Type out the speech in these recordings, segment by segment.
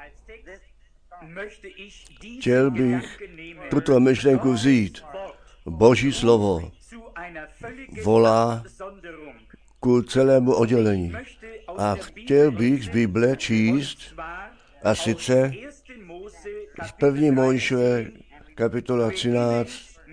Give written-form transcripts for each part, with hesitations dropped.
Chtěl bych tuto myšlenku vzít. Boží slovo volá ku celému oddělení. A chtěl bych z Bible číst, a sice z 1. Mojžíšové kapitola 13,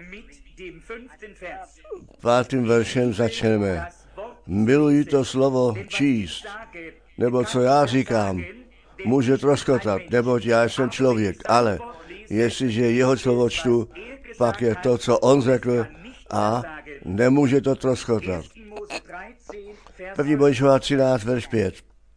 5. veršem začneme. Miluji to slovo číst, nebo co já říkám, může troskotat, neboť já jsem člověk, ale jestliže jeho slovo čtu, pak je to, co on řekl, a nemůže to troskotat. 1. Mojžíšova 13, verš 5.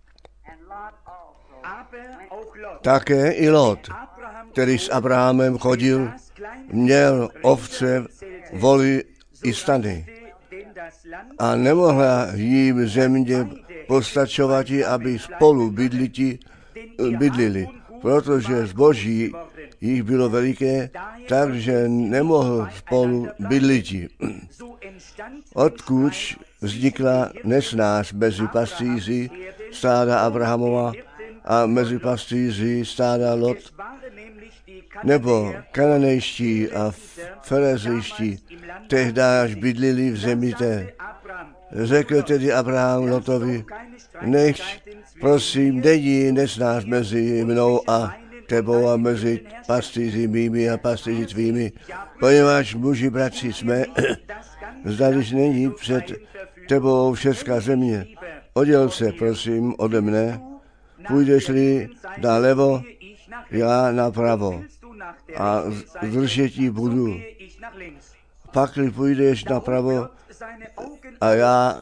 Také i Lot, který s Abrahamem chodil, měl ovce, voly i stany. A nemohla jim země postačovat, aby spolu bydlili, protože zboží jich bylo veliké, takže nemohl spolu bydliti. Odkud vznikla nesnáš mezi pastýři stáda Abrahamova a mezi pastýři stáda Lot, nebo kananejští a ferezejští tehdáž bydlili v zemi té. Řekl tedy Abraham Lotovi, nechť prosím není nesnáš mezi mnou a tebou a mezi pastýři mými a pastýři tvými, poněvadž muži bratři jsme, zdališ není před tebou všecká země. Odděl se, prosím, ode mne, půjdeš-li nalevo, já napravo a zdržet ti budu. Pakli půjdeš napravo a já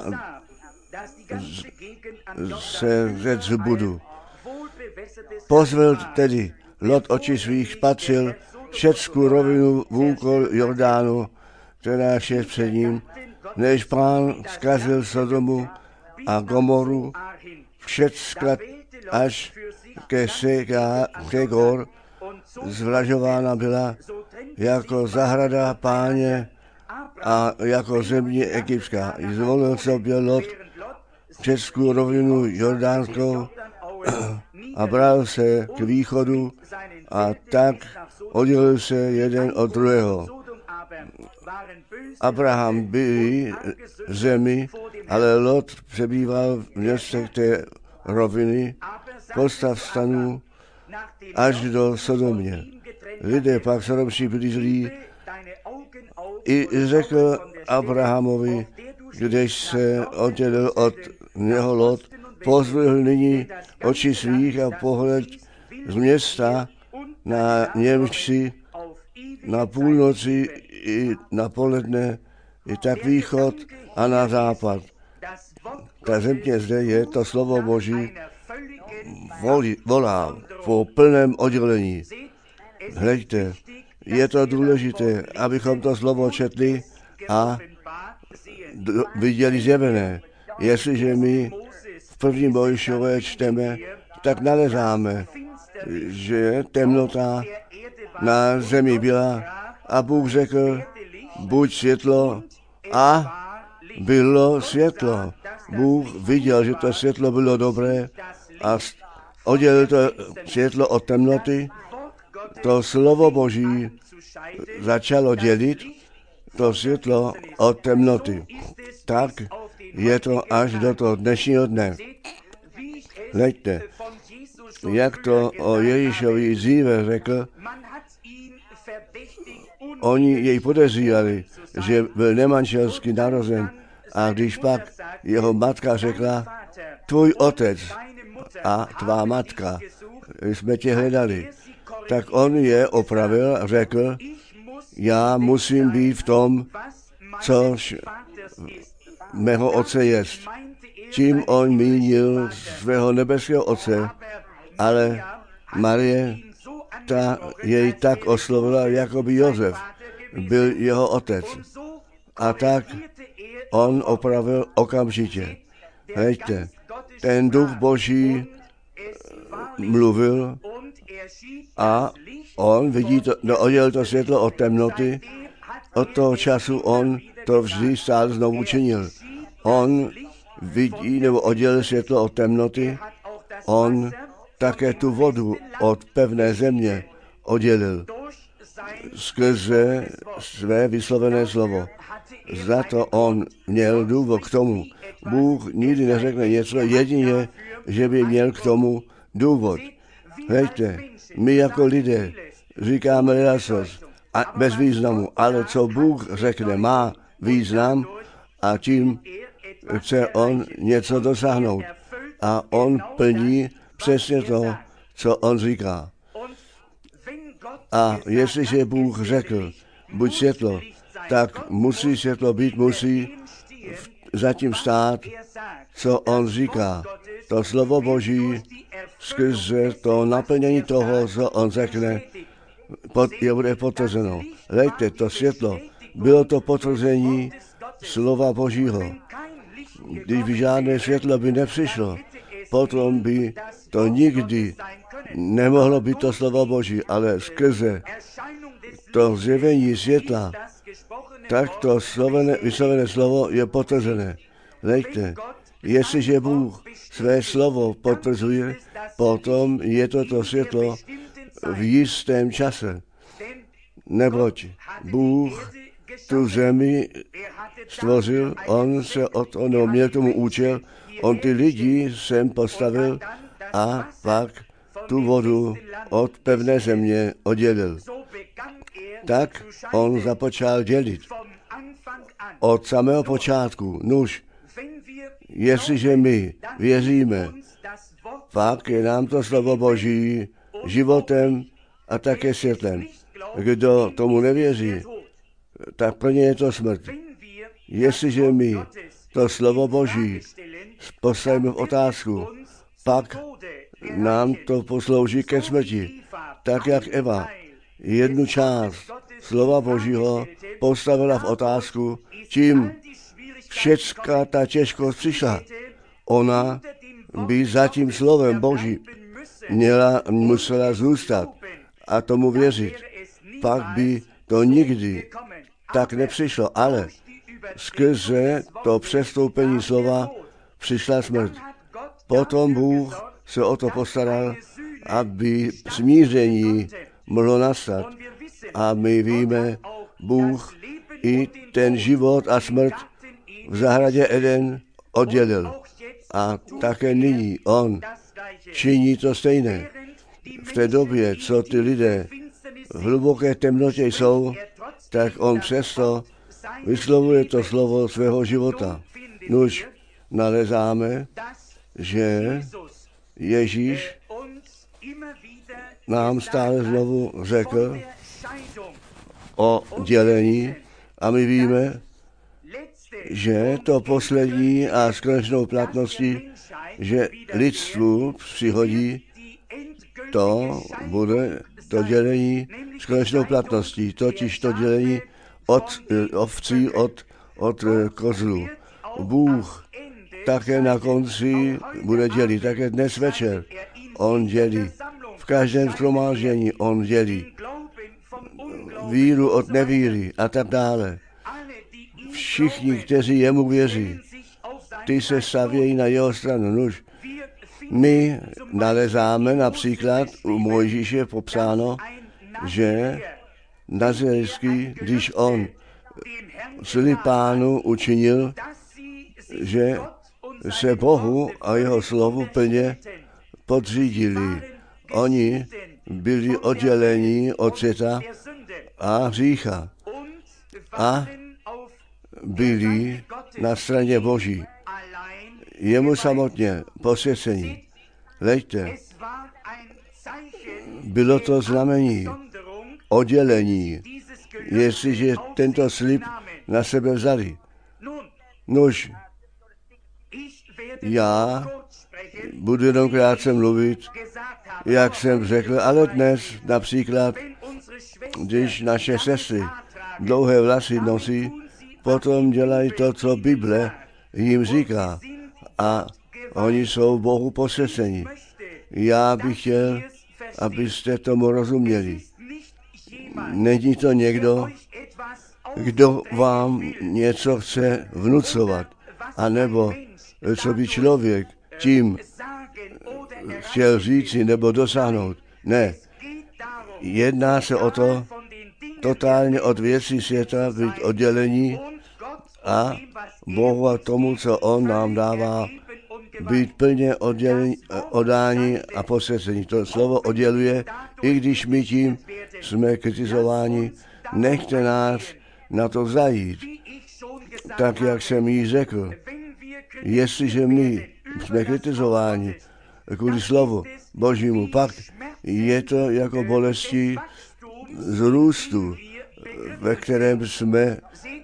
se řec budu. Pozvel tedy Lot oči svých, spatřil všeckou rovinu vůkol Jordánu, která je před ním, než Pán zkazil Sodomu a Gomoru, všeckrát až ke Segor, zvlažována byla jako zahrada Páně a jako země egyptská. Zvolil sobě Lot českou rovinu jordánskou a bral se k východu a tak oddělil se jeden od druhého. Abraham byl v zemi, ale Lot přebýval v městech té roviny, postav stanů až do Sodomě. Lidé pak sodomští byli zlí. I řekl Abrahamovi, když se oddělil od něho Lot, pozvihl nyní oči svých a pohled z města, na němž si na půlnoci i na poledne, i tak východ a na západ. Ta země zde je, to slovo Boží volá po plném oddělení. Hleďte, je to důležité, abychom to slovo četli a viděli zjevené. Jestliže my v 1. Mojžíšové čteme, tak nalezáme, že temnota na zemi byla a Bůh řekl, buď světlo a bylo světlo. Bůh viděl, že to světlo bylo dobré a oddělil to světlo od temnoty. To slovo Boží začalo dělit to světlo od temnoty. Tak je to až do toho dnešního dne. Hleďte, jak to o Ježíšovi dříve řekl, oni jej podezírali, že byl nemanželsky narozen, a když pak jeho matka řekla, tvůj otec a tvá matka, jsme tě hledali, tak on je opravil a řekl, já musím být v tom, což mého otce jest. Čím on mínil svého nebeského otce, ale Marie ta jej tak oslovila, jako by Josef byl jeho otec. A tak on opravil okamžitě. Hleďte, ten duch Boží mluvil a on vidí to, oddělil to světlo od temnoty. Od toho času on to vždy stále znovu činil. On vidí nebo oddělil světlo od temnoty. On také tu vodu od pevné země oddělil skrze své vyslovené slovo. Za to on měl důvod k tomu. Bůh nikdy neřekne něco jedině, že by měl k tomu důvod. Hejte, my jako lidé říkáme ledacost a bez významu, ale co Bůh řekne, má význam a tím chce on něco dosáhnout. A on plní přesně to, co on říká. A jestliže Bůh řekl, buď světlo, tak musí světlo být, musí zatím stát, co on říká. To slovo Boží skrze to naplnění toho, co on řekne, je bude potvrzeno. Lejte, to světlo, bylo to potvrzení slova Božího. Když by žádné světlo by nepřišlo, potom by to nikdy nemohlo být to slovo Boží, ale skrze to zjevení světla, tak to vyslovené slovo je potvrzené. Lejte, jestliže Bůh své slovo potvrzuje, potom je to světlo v jistém čase. Neboť Bůh tu zemi stvořil, on se měl tomu účel, on ty lidi sem postavil a pak tu vodu od pevné země oddělil. Tak on započal dělit od samého počátku. Nuž, jestliže my věříme, pak je nám to slovo Boží životem a také světlem. Kdo tomu nevěří, tak pro ně je to smrt. Jestliže my to slovo Boží postavíme v otázku, pak nám to poslouží ke smrti. Tak jak Eva jednu část slova Božího postavila v otázku, čím všecká ta těžkost přišla. Ona by za tím slovem Boží musela zůstat a tomu věřit. Pak by to nikdy tak nepřišlo, ale skrze to přestoupení slova přišla smrt. Potom Bůh se o to postaral, aby smíření mohlo nastat. A my víme, Bůh i ten život a smrt v zahradě Eden oddělil. A také nyní on činí to stejné. V té době, co ty lidé v hluboké temnotě jsou, tak on přesto vyslovuje to slovo svého života. Nuž nalezáme, že Ježíš nám stále znovu řekl o dělení a my víme, že to poslední a s konečnou platností, že lidstvu přihodí, to bude to dělení s konečnou platností, totiž to dělení od ovcí, od kozlů. Bůh také na konci bude dělit, také dnes večer. On dělí. V každém shromáždění on dělí. Víru od nevíry a tak dále. Všichni, kteří jemu věří, ty se stavějí na jeho stranu. Nuž, my nalezáme například u Mojžíše popsáno, že Nazarejský, když on slib Pánu učinil, že se Bohu a jeho slovu plně podřídili. Oni byli odděleni od světa a hřícha a byli na straně Boží. Jemu samotně posvěcení. Lejte, bylo to znamení oddělení, jestliže tento slib na sebe vzali. Nož, já budu jenom krátce mluvit, jak jsem řekl, ale dnes například, když naše sestry dlouhé vlasy nosí, potom dělají to, co Bible jim říká a oni jsou Bohu posvěceni. Já bych chtěl, abyste tomu rozuměli. Není to někdo, kdo vám něco chce vnucovat, anebo co by člověk tím chtěl říci nebo dosáhnout. Ne. Jedná se o to, totálně od věcí světa být oddělení a Bohu a tomu, co On nám dává, být plně oddání a posvěcení. To slovo odděluje, i když my tím jsme kritizováni, nechte nás na to zajít. Tak, jak jsem jí řekl, jestliže my jsme kritizováni kvůli slovu Božímu, pak je to jako bolesti z růstu, ve kterém jsme.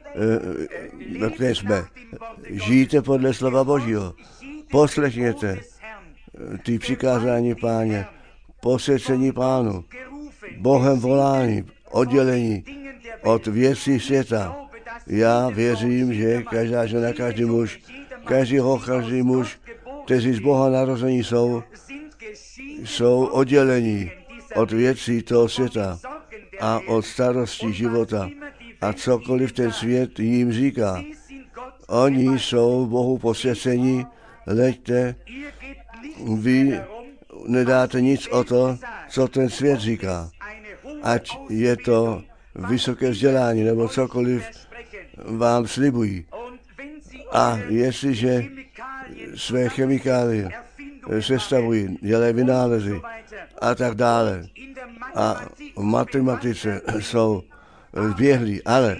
Žijte podle slova Božího. Poslechněte ty přikázání Páně, posvěcení Pánu, Bohem volání, oddělení od věcí světa. Já věřím, že každá žena, každý muž, každý muž, kteří z Boha narození jsou oddělení od věcí toho světa a od starosti života. A cokoliv ten svět jim říká, oni jsou Bohu posvěcení, leďte, vy nedáte nic o to, co ten svět říká. Ať je to vysoké vzdělání nebo cokoliv vám slibují. A jestliže své chemikálie sestavují, dělají vynálezy a tak dále, a v matematice jsou zběhlí, ale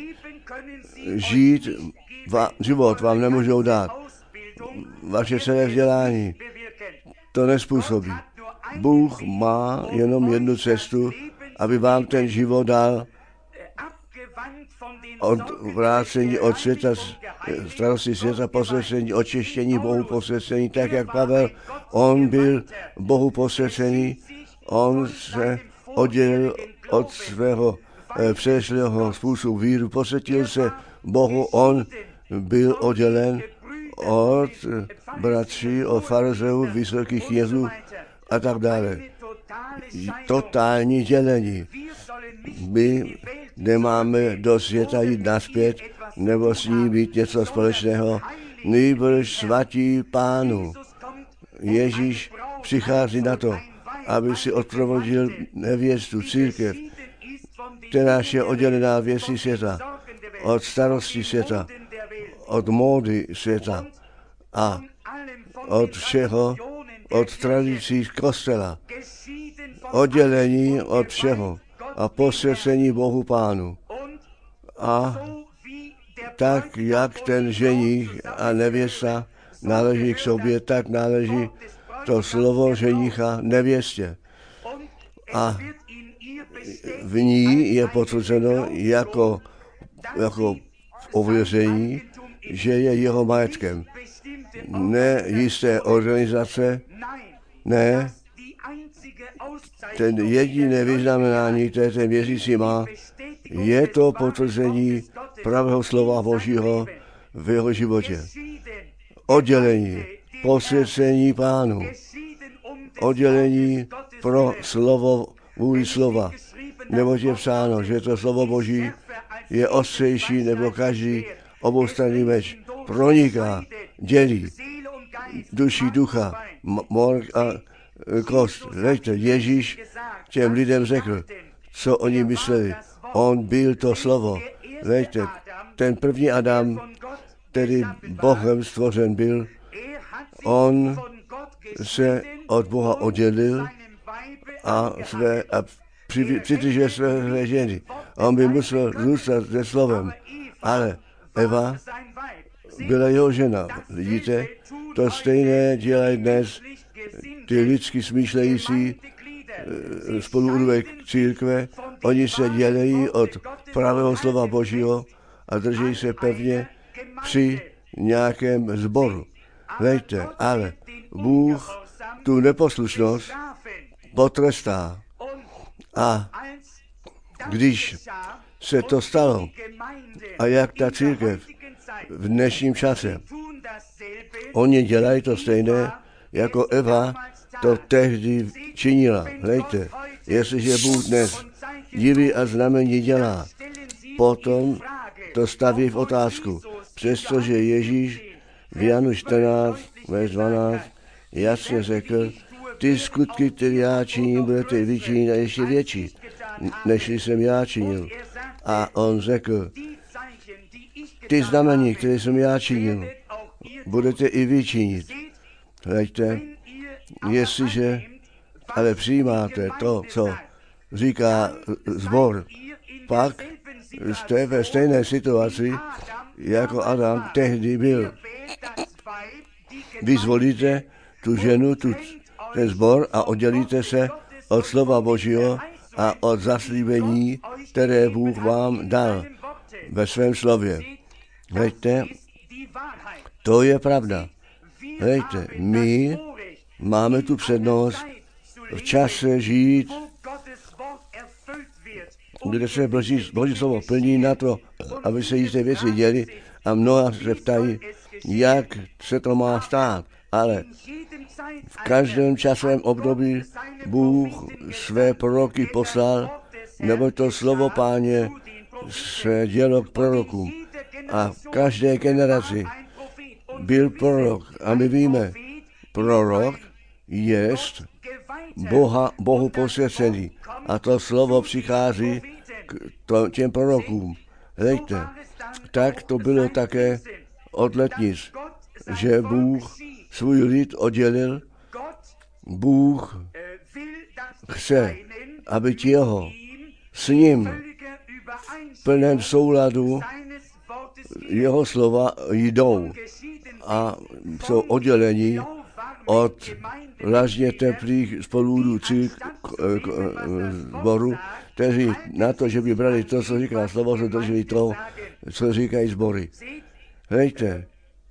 život vám nemůžou dát. Vaše celé vzdělání to nespůsobí. Bůh má jenom jednu cestu, aby vám ten život dal od vrácení od světa, starosti světa, posvěcení, očištění Bohu posvěcení, tak jak Pavel, on byl Bohu posvěcený, on se oddělil od svého předešlého způsobu víru, posvětil se Bohu, on byl oddělen od bratří, od farizeů, vysokých knězů a tak dále. Totální dělení. My nemáme do světa jít nazpět, nebo s ní být něco společného, nýbrž svatí Pánu. Ježíš přichází na to, aby si odprovodil nevěstu, církev, která je oddělená věcí světa, od starosti světa, od módy světa a od všeho, od tradicí kostela, oddělení od všeho a posvěcení Bohu Pánu. A tak, jak ten ženich a nevěsta náleží k sobě, tak náleží to slovo ženicha nevěstě. A v ní je potvrzeno jako ověření, že je jeho majetkem. Ne jisté organizace, ne ten jediné vyznamenání, které ten věřící má, je to potvrzení pravého slova Božího v jeho životě. Oddělení, posvěcení Pánu, oddělení pro slovo, vůli slova. Neboť je psáno, že to slovo Boží je ostřejší nebo každý oboustranný meč. Proniká, dělí duši, ducha, morg a kost. Leďte, Ježíš těm lidem řekl, co oni mysleli. On byl to slovo. Leďte, ten první Adam, který Bohem stvořen byl, on se od Boha oddělil a přitržuje své ženy. On by musel zůstat se slovem, ale Eva byla jeho žena. Vidíte, to stejné dělají dnes ty lidsky smýšlející spoluúdovek církve. Oni se dělejí od pravého slova Božího a drží se pevně při nějakém sboru. Veďte, ale Bůh tu neposlušnost potrestá. A když se to stalo, a jak ta církev v dnešním čase, oni dělají to stejné, jako Eva to tehdy činila. Hlejte, jestliže Bůh dnes divy a znamení dělá, potom to staví v otázku. Přestože Ježíš v Janu 14, verš 12 jasně řekl, ty skutky, které já činím, budete vy činit a ještě větší, než jsem já činil. A on řekl, ty znamení, které jsem já činil, budete i vy činit. Hleďte, jestliže ale přijímáte to, co říká sbor, pak jste ve stejné situaci, jako Adam tehdy byl. Vy zvolíte tu ženu, ten sbor a oddělíte se od slova Božího a od zaslíbení, které Bůh vám dal ve svém slově. Hleďte, to je pravda. Hleďte, my máme tu přednost v čase žít, kde se Boží slovo plní na to, aby se jisté věci děly a mnoha se ptají, jak se to má stát. Ale v každém časovém období Bůh své proroky poslal, nebo to slovo Páně se dělo k prorokům. A v každé generaci byl prorok. A my víme, prorok jest Bohu posvěcený. A to slovo přichází k těm prorokům. Hleďte, tak to bylo také od letnic, že Bůh svůj lid oddělil. Bůh chce, aby ti jeho s ním v plném souladu jeho slova jdou a jsou oddělení od lažně teplých spoludůcích sboru, kteří na to, že by brali to, co říká slovo, se drželi to, co říkají sbory. Hleďte,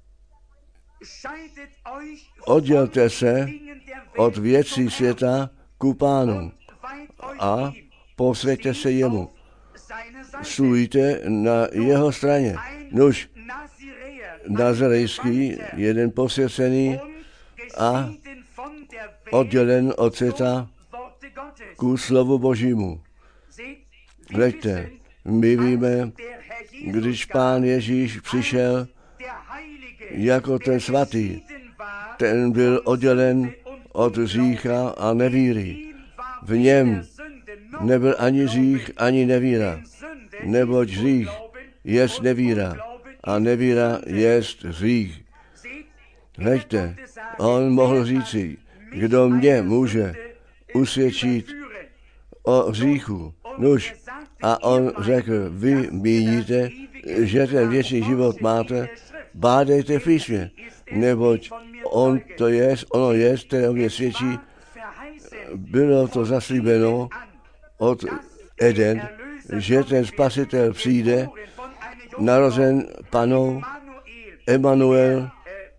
oddělte se od věcí světa ku Pánu a posvěťte se jemu. Stůjte na jeho straně. Nuž, nazarejský, jeden posvěcený a oddělen od světa ku slovu Božímu. Hleďte, my víme, když Pán Ježíš přišel jako ten svatý, ten byl oddělen od hřícha a nevíry. V něm nebyl ani hřích, ani nevíra, neboť hřích jest nevíra a nevíra jest hřích. Hleďte, on mohl říci, kdo mě může usvědčit o hříchu. Nuž, a on řekl, vy míníte, že ten věčný život máte, bádejte v písmě, neboť ono je, které o mě svědčí, bylo to zaslíbeno od Eden, že ten spasitel přijde, narozen panou, Emanuel,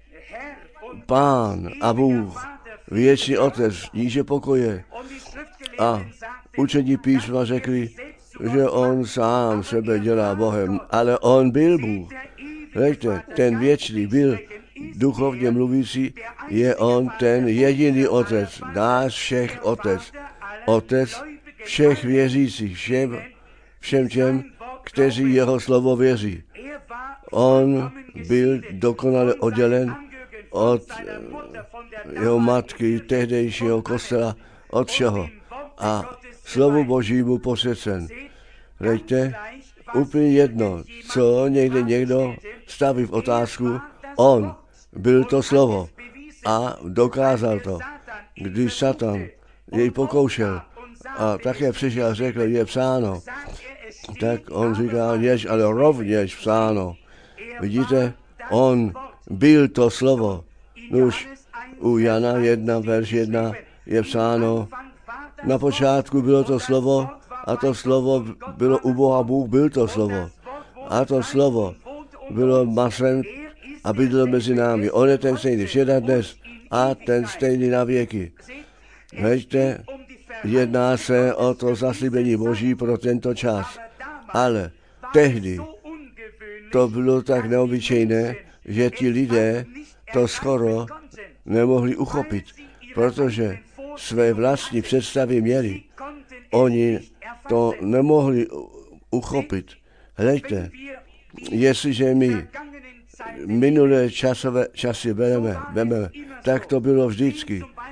Pán a Bůh, věčný Otec, níže pokoje. A učení písma řekli, že on sám sebe dělá Bohem, ale on byl Bůh. Hleďte, ten věčný byl duchovně mluvící, je on ten jediný Otec, náš všech Otec. Otec všech věřících, všem těm, kteří jeho slovo věří. On byl dokonale oddělen od jeho matky, tehdejšího kostela, od všeho. A slovu Božímu posvěcen. Hleďte, úplně jedno, co někdo staví v otázku, on byl to slovo a dokázal to. Když Satan jej pokoušel a také přišel a řekl, je psáno, tak on říká, jež ale rovněž psáno. Vidíte, on byl to slovo. Už u Jana 1, verš 1 je psáno, na počátku bylo to slovo a to slovo bylo u Boha, Bůh byl to slovo. A to slovo bylo masem a bydlel mezi námi. On je ten stejný včera dnes a ten stejný na věky. Hleďte, jedná se o to zaslíbení Boží pro tento čas. Ale tehdy to bylo tak neobyčejné, že ti lidé to skoro nemohli uchopit, protože své vlastní představy měli. Oni to nemohli uchopit. Hleďte, jestliže my minulé časy bereme, tak to bylo vždycky.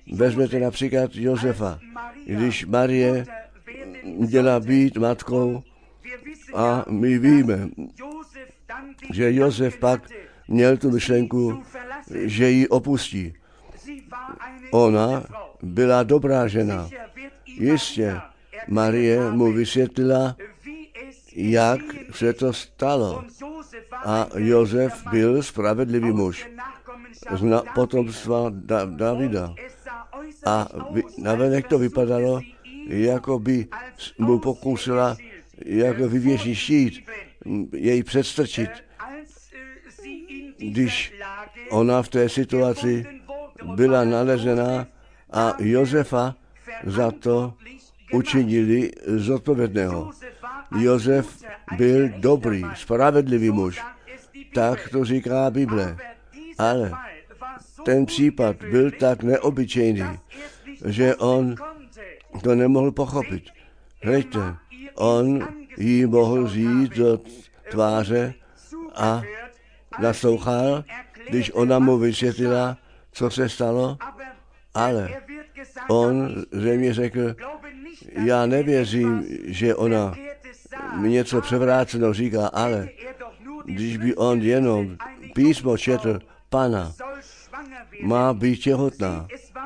Vezměte například Josefa. Když Marie měla být matkou, a my víme, že Josef pak měl tu myšlenku, že ji opustí. Ona byla dobrá žena. Jistě, Marie mu vysvětlila, jak se to stalo. A Josef byl spravedlivý muž z potomstva Davida. A navenek to vypadalo, jako by mu pokusila jako vyvěšit štít, jej předstrčit. Když ona v té situaci byla nalezená a Josefa za to učinili zodpovědného. Josef byl dobrý, spravedlivý muž. Tak to říká Bible. Ale ten případ byl tak neobyčejný, že on to nemohl pochopit. Hleďte, on jí mohl říct do tváře a naslouchal, když ona mu vysvětlila, co se stalo, ale on zřejmě řekl, já nevěřím, že ona mi něco převráceno říká, ale když by on jenom písmo četl, Pana má být těhotná.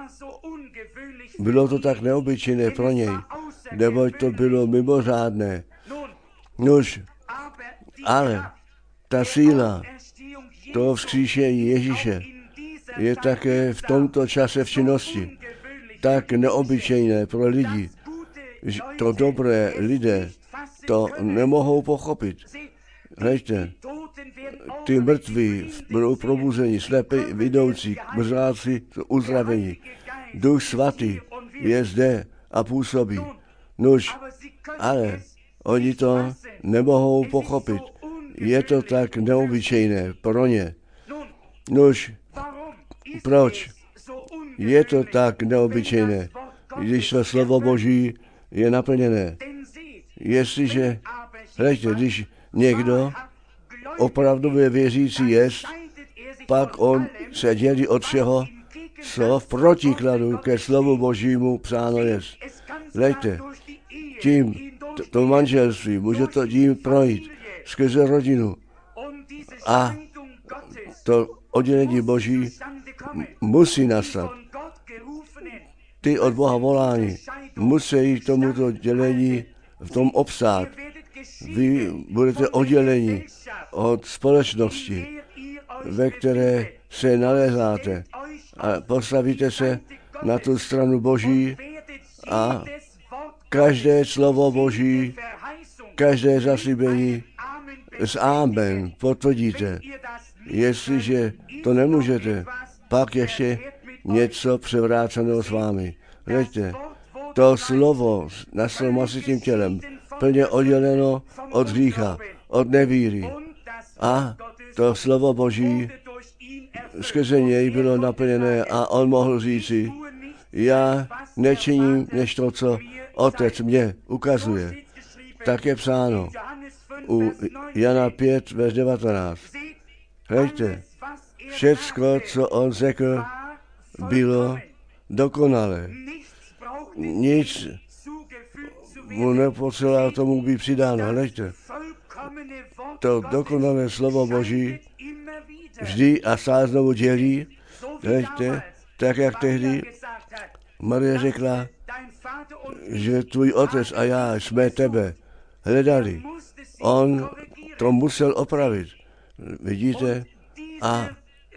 Bylo to tak neobyčejné pro něj, neboť to bylo mimořádné. Nož, ale ta síla toho vzkříšení Ježíše je také v tomto čase v činnosti tak neobyčejné pro lidi, že to dobré lidé to nemohou pochopit. Hleďte, ty mrtví budou probuzeni, slepí vidoucí, mrzáci uzdravení. Duch svatý je zde a působí. Nuž, ale oni to nemohou pochopit. Je to tak neobyčejné pro ně. Nuž, proč je to tak neobyčejné, když to slovo Boží je naplněné? Jestliže, hleďte, když někdo opravdově věřící jest, pak on se dělí od všeho, co v protikladu ke slovu Božímu psáno jest. Hleďte, tím to manželství může to tím projít skrze rodinu a to oddělení Boží musí nastat. Ty od Boha volání musí tomuto dělení v tom obstát. Vy budete odděleni od společnosti, ve které se nalézáte, a postavíte se na tu stranu Boží a každé slovo Boží, každé zaslíbení s amen potvrdíte. Jestliže to nemůžete, pak ještě něco převráceného s vámi. Hleďte, to slovo na svém masitým tělem plně odděleno od hřícha, od nevíry. A to slovo Boží skrze něj bylo naplněné a on mohl říci, já nečiním než to, co Otec mě ukazuje. Tak je psáno u Jana 5, verš 19. Hleďte, všecko, co on řekl, bylo dokonalé. Nic mu nepotřeboval tomu být přidáno. Hleďte, to dokonalé slovo Boží vždy a stále znovu dělí. Hleďte, tak jak tehdy Marie řekla, že tvůj otec a já jsme tebe hledali. On to musel opravit. Vidíte? A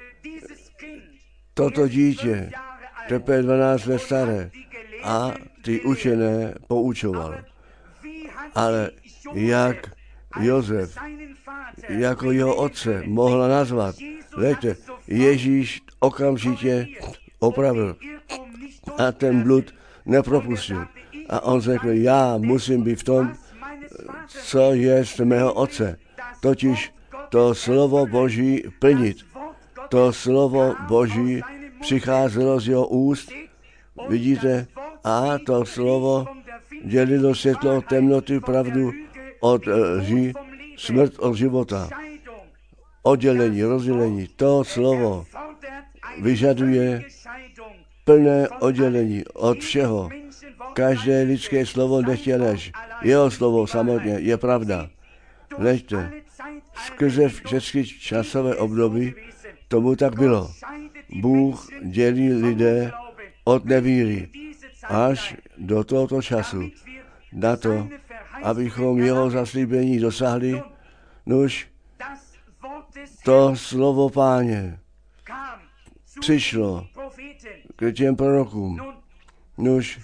toto dítě, teprve 12 let staré, a ty učené poučoval. Ale jak Josef jako jeho otce mohla nazvat, hleďte, Ježíš okamžitě opravil a ten blud nepropustil. A on řekl, já musím být v tom, co je z mého otce, totiž to slovo Boží plnit. To slovo Boží přicházelo z jeho úst, vidíte, a to slovo dělilo světlo od temnoty, pravdu od lži, smrt od života. Oddělení, rozdělení, to slovo vyžaduje plné oddělení od všeho. Každé lidské slovo nechtěl lež. Jeho slovo samotně je pravda. Hleďte, skrze všechny časové období tomu tak bylo. Bůh dělí lidé od nevíry až do tohoto času. Na to, abychom jeho zaslíbení dosáhli, nuž to slovo Páně přišlo k těm prorokům. Nuž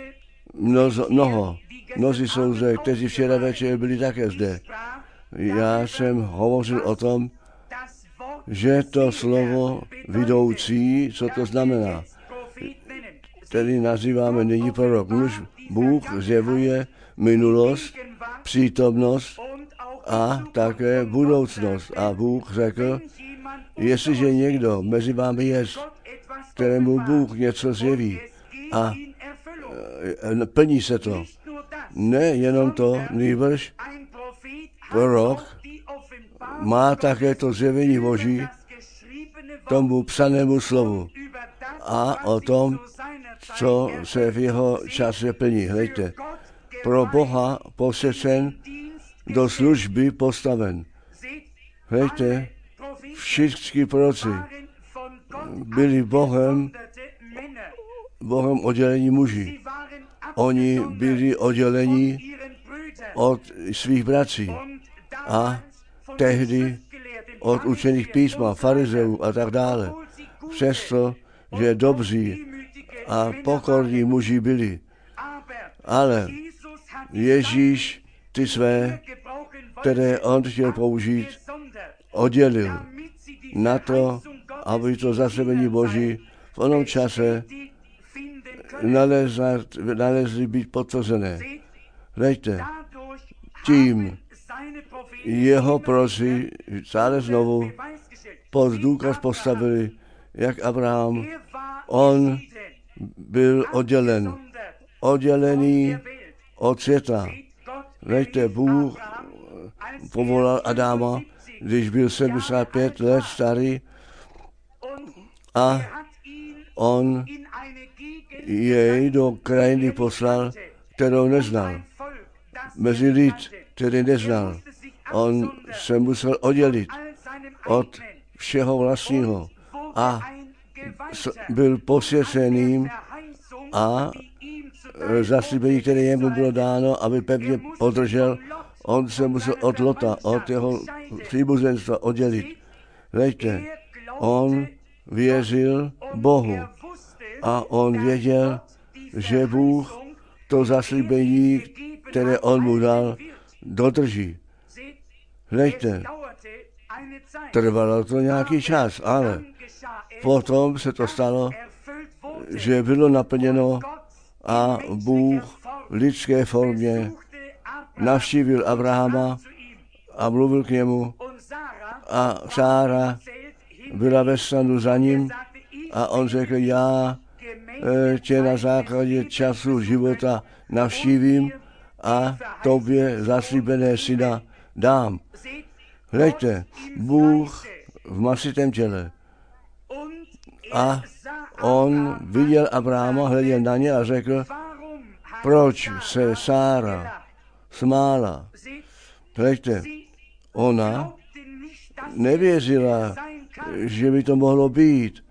mnozí jsou zde, kteří včera večer byli také zde. Já jsem hovořil o tom, že to slovo vidoucí, co to znamená, který nazýváme nyní prorok. Nuž Bůh zjevuje minulost, přítomnost a také budoucnost. A Bůh řekl, jestliže někdo mezi vámi je, kterému Bůh něco zjeví a plní se to. Ne jenom to, nýbrž prorok má také to zjevení Boží tomu psanému slovu a o tom, co se v jeho čase plní. Hleďte, pro Boha posvěcen, do služby postaven. Hleďte, všichni proroci byli Bohem oddělení muži. Oni byli oddělení od svých bratří a tehdy od učených písma, farizeů a tak dále. Přesto, že dobří a pokorní muži byli. Ale Ježíš ty své, které on chtěl použít, oddělil na to, aby to zaslíbení Boží v onom čase nalezli být potvrzené. Hleďte, tím jeho proroci stále znovu pod důkaz postavili, jak Abraham, on byl oddělený od světa. Hleďte, Bůh povolal Adama, když byl 75 let starý a on jej do krajiny poslal, kterou neznal. Mezi lid, který neznal. On se musel oddělit od všeho vlastního a byl posvěceným a zaslíbení, které jemu bylo dáno, aby pevně podržel, on se musel od Lota, od jeho příbuzenstva oddělit. Hleďte, on věřil Bohu a on věděl, že Bůh to zaslíbení, které on mu dal, dodrží. Hleďte, trvalo to nějaký čas, ale potom se to stalo, že bylo naplněno a Bůh v lidské formě navštívil Abrahama a mluvil k němu a Sára byla ve stanu za ním a on řekl, já tě na základě času života navštívím a tobě zaslíbené syna dám. Hleďte, Bůh v masitém těle. A on viděl Abrahama, hleděl na ně a řekl, proč se Sára smála. Hleďte, ona nevěřila, že by to mohlo být.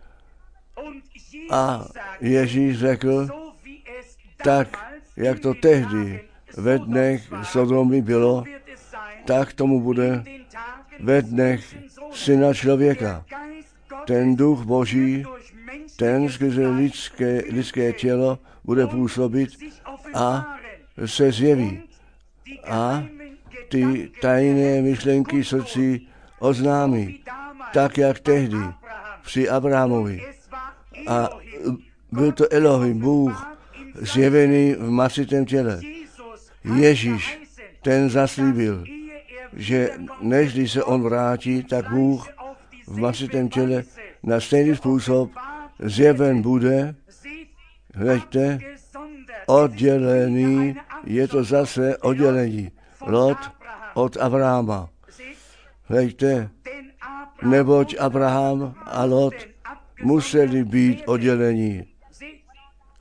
A Ježíš řekl, tak, jak to tehdy ve dnech Sodomy bylo, tak tomu bude ve dnech Syna člověka. Ten duch Boží, ten skrze lidské tělo bude působit a se zjeví. A ty tajné myšlenky srdcí oznámí, tak jak tehdy při Abrahamovi. A byl to Elohim, Bůh, zjevený v masitém těle. Ježíš, ten zaslíbil, že nežli se on vrátí, tak Bůh v masitém těle na stejný způsob zjeven bude. Hleďte, oddělený, je to zase oddělení. Lot od Abrahama. Hleďte, neboť Abraham a Lot museli být oddělení.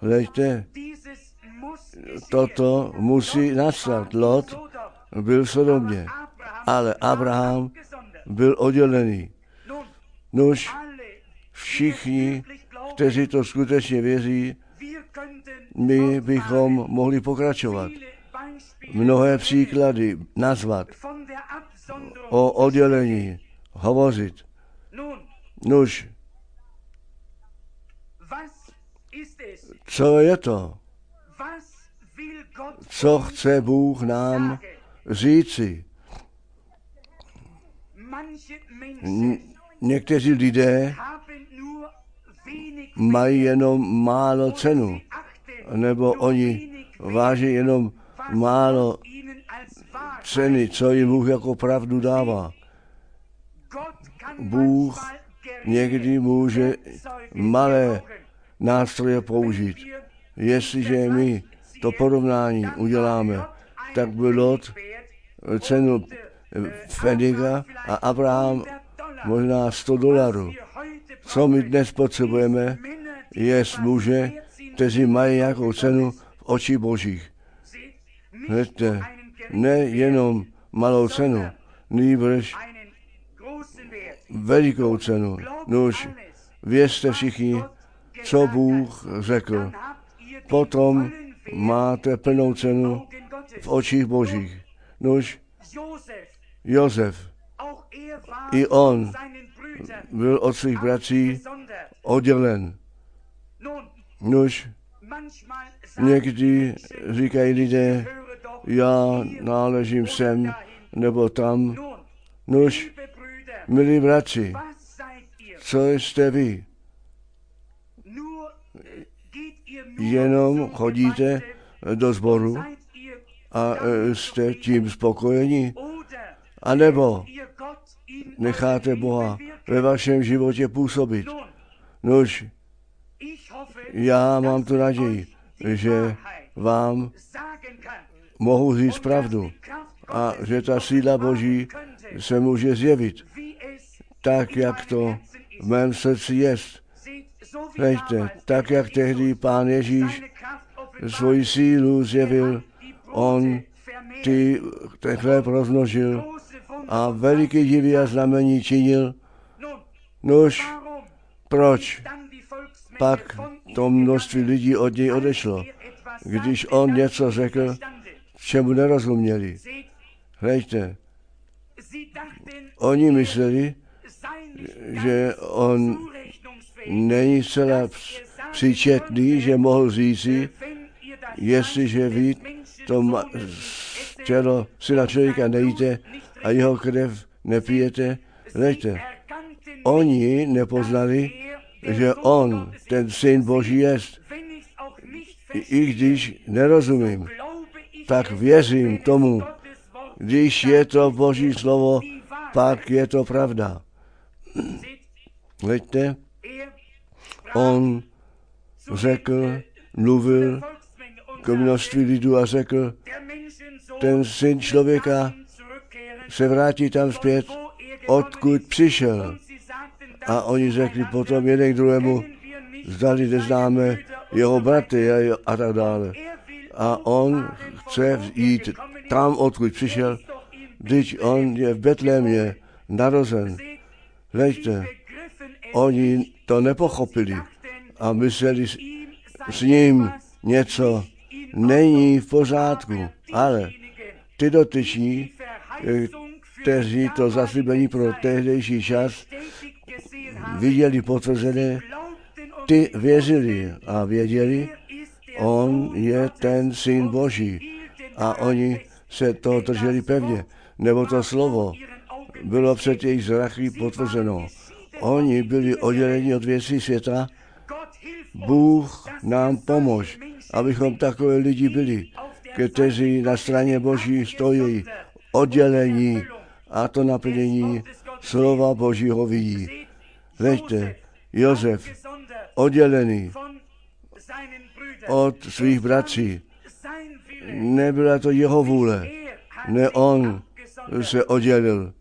Hleďte, toto musí nastat. Lot byl v Sodomě, ale Abraham byl oddělený. Nož všichni, kteří to skutečně věří, my bychom mohli pokračovat. Mnohé příklady nazvat, o oddělení hovořit. Nož, co je to? Co chce Bůh nám říci? Někteří lidé mají jenom málo cenu, nebo oni váží jenom málo ceny, co jim Bůh jako pravdu dává. Bůh někdy může malé nástroje použít. Jestliže my to porovnání uděláme, tak by Lot cenu Feniga a Abraham možná $100. Co my dnes potřebujeme, je muže, kteří mají nějakou cenu v očích Božích. Víte, ne jenom malou cenu, nýbrž velikou cenu. Nož, věřte všichni, co Bůh řekl. Potom máte plnou cenu v očích Božích. Nož, Josef, i on byl od svých bratří oddělen. Nož, někdy říkají lidé, já náležím sem nebo tam. Nož, milí bratři, co jste vy? Jenom chodíte do sboru a jste tím spokojeni? A nebo necháte Boha ve vašem životě působit? Nož, já mám tu naději, že vám mohu říct pravdu a že ta síla Boží se může zjevit tak, jak to v mém srdci jest. Hleďte, tak, jak tehdy Pán Ježíš svoji sílu zjevil, on ten chléb rozmnožil a veliký divy a znamení činil. Nož, proč pak to množství lidí od něj odešlo, když on něco řekl, čemu nerozuměli? Hleďte, oni mysleli, že on není zcela příčetný, že mohl říci, jestliže vy to tělo syna člověka nejíte a jeho krev nepijete. Hleďte, oni nepoznali, že on, ten syn Boží jest. I když nerozumím, tak věřím tomu, když je to Boží slovo, pak je to pravda. Hleďte, on řekl, mluvil k množství lidů a řekl, ten syn člověka se vrátí tam zpět, odkud přišel. A oni řekli potom jeden k druhému, zdali neznáme jeho bratry a tak dále. A on chce jít tam, odkud přišel, když on je v Betlémě narozen. Hleďte, oni to nepochopili a mysleli s ním něco není v pořádku, ale ty dotyční, kteří to zaslíbení pro tehdejší čas viděli potvrzené, ty věřili a věděli, on je ten syn Boží a oni se toho drželi pevně, nebo to slovo bylo před jejich zrachy potvrzeno. Oni byli odděleni od věcí světa. Bůh nám pomož, abychom takové lidi byli, kteří na straně Boží stojí, oddělení a to naplnění slova Božího vidí. Hleďte, Josef, oddělený od svých bratří. Nebyla to jeho vůle, ne on se oddělil.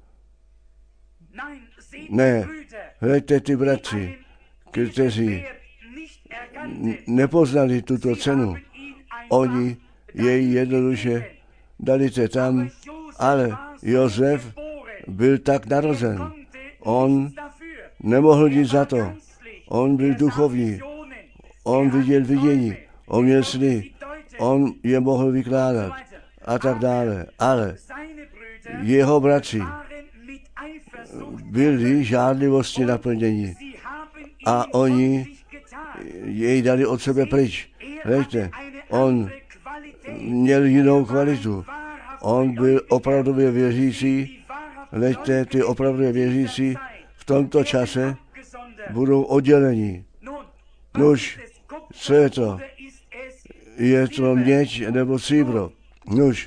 Ne, hleďte ty bratři, kteří nepoznali tuto cenu. Oni jej jednoduše dali tam, ale Josef byl tak narozen. On nemohl nic za to. On byl duchovní. On viděl vidění. On měl sny. On je mohl vykládat a tak dále. Ale jeho bratři byli žádlivosti naplnění a oni jej dali od sebe pryč. Víte, on měl jinou kvalitu. On byl opravdově věřící. Víte, ty opravdově věřící v tomto čase budou oddělení. Nuž, co je to? Je to měď nebo stříbro? Nuž,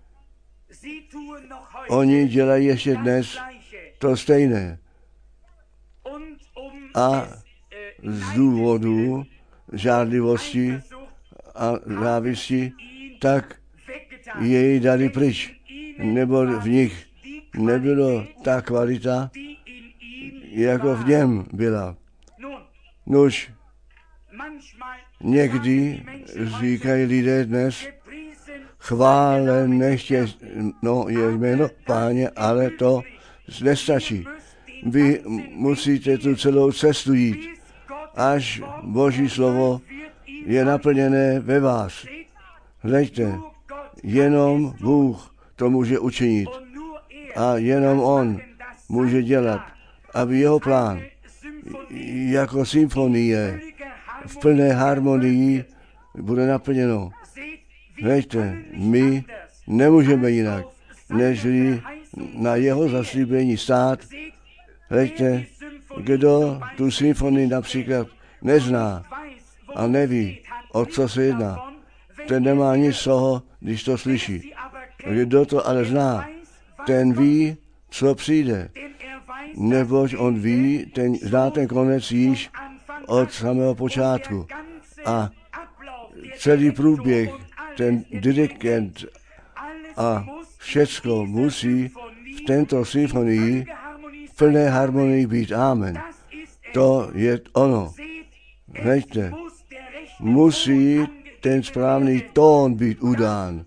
oni dělají ještě dnes to stejné. A z důvodu žádlivosti a závisti, tak jej dali pryč. Nebo v nich nebylo ta kvalita, jako v něm byla. Nuž, někdy říkají lidé dnes, chválen nechtě, je jméno Páně, ale to nestačí. Vy musíte tu celou cestu jít, až Boží slovo je naplněné ve vás. Hleďte, jenom Bůh to může učinit a jenom On může dělat, aby jeho plán jako symfonie v plné harmonii bude naplněno. Hleďte, my nemůžeme jinak, nežli na jeho zaslíbení stát. Hleďte, kdo tu symfonii například nezná a neví, o co se jedná, ten nemá nic z toho, když to slyší. Kdo to ale zná, ten ví, co přijde. Neboť on ví, zná ten konec již od samého počátku. A celý průběh, ten dirigent a všecko musí v této symfonii v plné harmonii být. Amen. To je ono. Hleďte, musí ten správný tón být udán,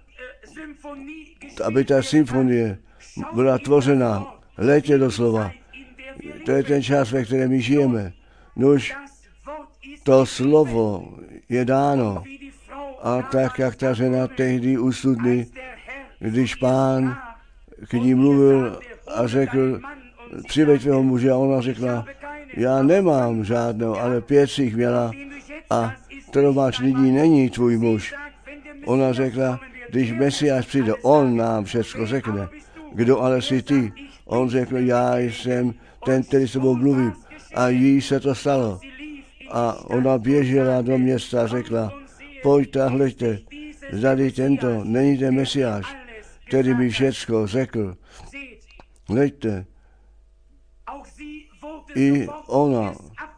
aby ta symfonie byla tvořena. Hleďte doslova. To je ten čas, ve kterém my žijeme. Nuž, to slovo je dáno. A tak, jak ta žena tehdy u studny, když Pán k ní mluvil a řekl, přiveď tvého muže, a ona řekla, já nemám žádného, ale 5 jich měla a kterou máš nyní, není tvůj muž. Ona řekla, když Mesiáš přijde, on nám všechno řekne. Kdo ale jsi ty? On řekl, já jsem ten, který s tebou mluví. A jí se to stalo. A ona běžela do města a řekla, pojďte a hleďte, zdali tento není ten Mesiáš, který mi všecko řekl. Hleďte, i ona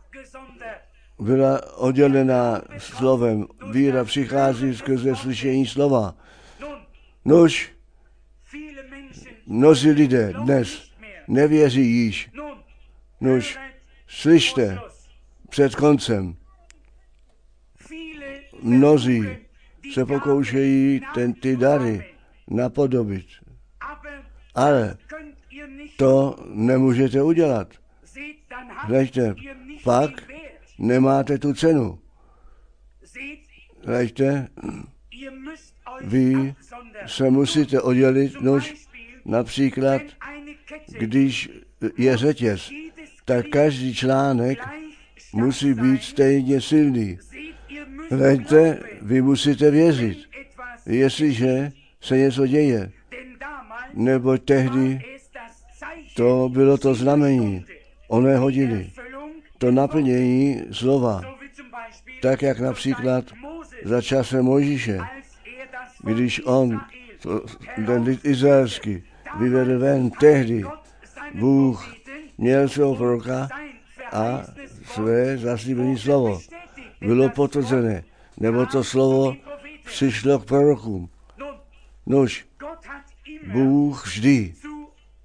byla oddělená slovem. Víra přichází skrze slyšení slova. Nož, mnozí lidé dnes nevěří již. Nož, slyšte, před koncem. Mnozí se pokoušejí ty dary napodobit. Ale to nemůžete udělat. Hleďte, pak nemáte tu cenu. Hleďte, vy se musíte oddělit, nož například, když je řetěz, tak každý článek musí být stejně silný. Hleďte, vy musíte věřit, jestliže se něco děje, nebo tehdy to bylo to znamení oné hodiny, to naplnění slova, tak jak například za časem Mojžíše, když on ten lid izraelský vyvedl ven, tehdy Bůh měl svého proroka a své zaslíbené slovo bylo potvrzené, nebo to slovo přišlo k prorokům. Nož, Bůh vždy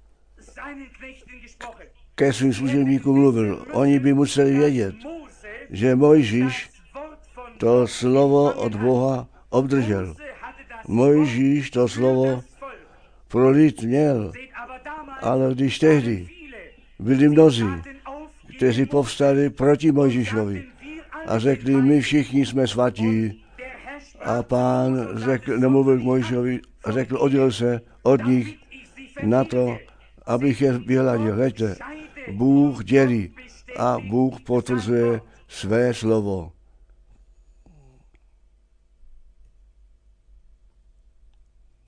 ke svým služebníkům mluvil. Oni by museli vědět, že Mojžíš to slovo od Boha obdržel. Mojžíš to slovo pro lid měl, ale když tehdy byli mnozí, kteří povstali proti Mojžíšovi a řekli, my všichni jsme svatí, a Pán nemluvil k Mojžíšovi, řekl, odděl se od nich na to, abych je vyhladil. Hleďte, Bůh dělí a Bůh potvrzuje své slovo.